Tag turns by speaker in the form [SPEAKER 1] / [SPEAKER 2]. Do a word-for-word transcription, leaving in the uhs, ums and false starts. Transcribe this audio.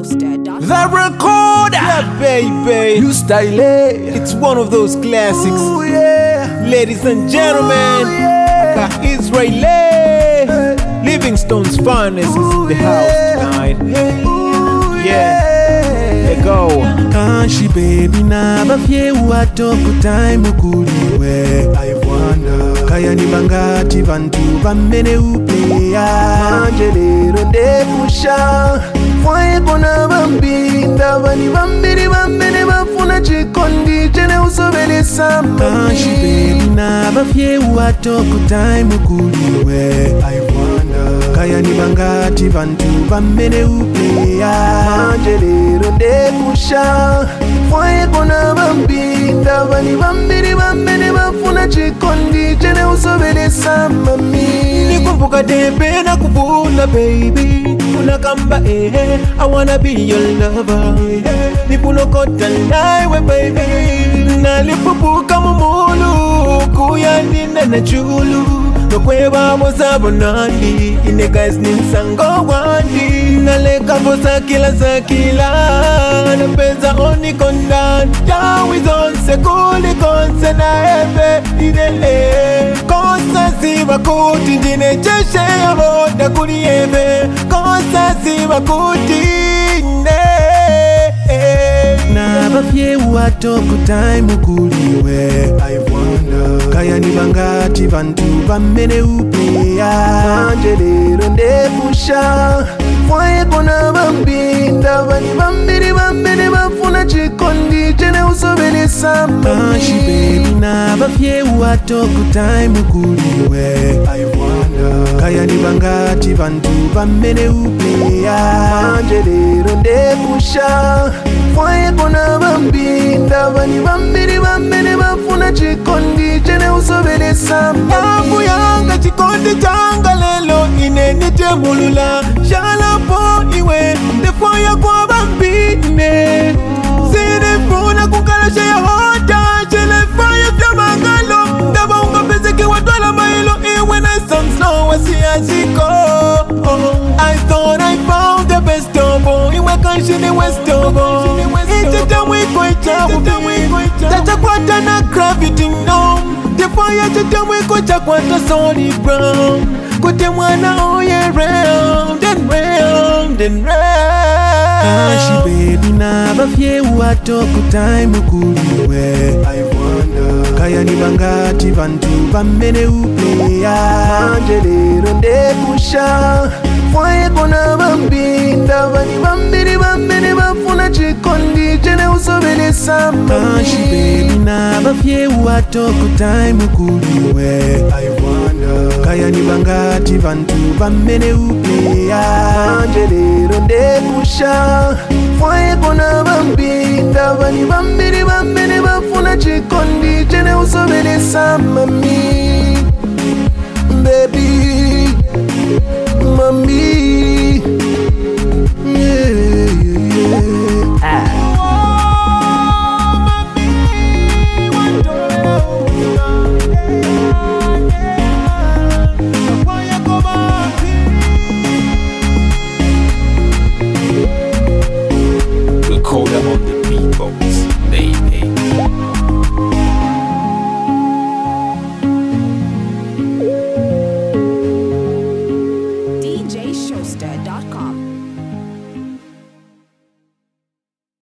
[SPEAKER 1] The recorder, yeah, baby, you style it. It's one of those classics. Ooh, yeah. Ladies and gentlemen, ooh, yeah. Israeli, hey. Livingstone's finest is in the house tonight. Ooh, yeah, yeah. Let go.
[SPEAKER 2] Kanshi baby na bafye watoko time kuliwe aivwana kaya ni bangati bantu bamene upeya manje lero ndepusha fwaye kona bambinda bani bambiri bamene bafuna chikondi chene usobele samba. Kanshi baby na bafye watoko time kuliwe aivwana kaya ni bangati bantu bamene upeya manje lero ndepusha fwaye kona bambinda bani bambiri bamene bafuna chikondi chene usobele samba mi.
[SPEAKER 1] Nikumbuka debe na kuvula baby unakamba eh I wanna be your lover eh. Nipulokota naiwe baby nalipupuka mumulu kuyanina na chulu nokweba mozabo nandi ine guys ninsango wandi naleka vosa kila sakila napeza oni kondan jawi zonse kuli konse na ebe idele konsa siwa kuti njine cheshe ya boda kuli ebe konsa siwa kuti ne
[SPEAKER 2] na bafye watoko time kuliwe aivwana kaya ni bangati bantu bamene upeya manje lero ndepusha fwaye kona bambinda bani bambiri bamene bafuna chikondi chene usobele samba. Kanshi baby na bafye watoko time kuliwe aivwana kaya ni bangati bantu bamene upeya manje lero ndepusha fwaye kona bambinda bani bambiri bamene bafuna chikondi chene usobele samba.
[SPEAKER 1] Yangu yanga chikondi changa lelo inenite mulula shala po iwe ndefoya kwa bambine sinifuna kukalasha ya hota chele faya vya mangalo ndaba unga pezeke watwala mailo iwe na some slow wasi aziko. I thought I found the best of all iwe kanshini west of all ichita mwiko ichabu tata kwata na gravity no defaya chita mwiko chakwata solid ground kute mwana oye round and round and round.
[SPEAKER 2] Kanshi baby na bafye watoko time kuliwe aivwana kaya ni bangati bantu bamene upeya manje lero ndepusha fwaye kona bambinda bani bambiri bamene bafuna chikondi chene usobele samba. Kanshi baby na bafye watoko time kuliwe aivwana kaya ni bangati bantu bamene upeya manje lero ndepusha fwaye kona bambinda bani bambiri bamene bafuna chikondi chene usobele samba mi baby mami.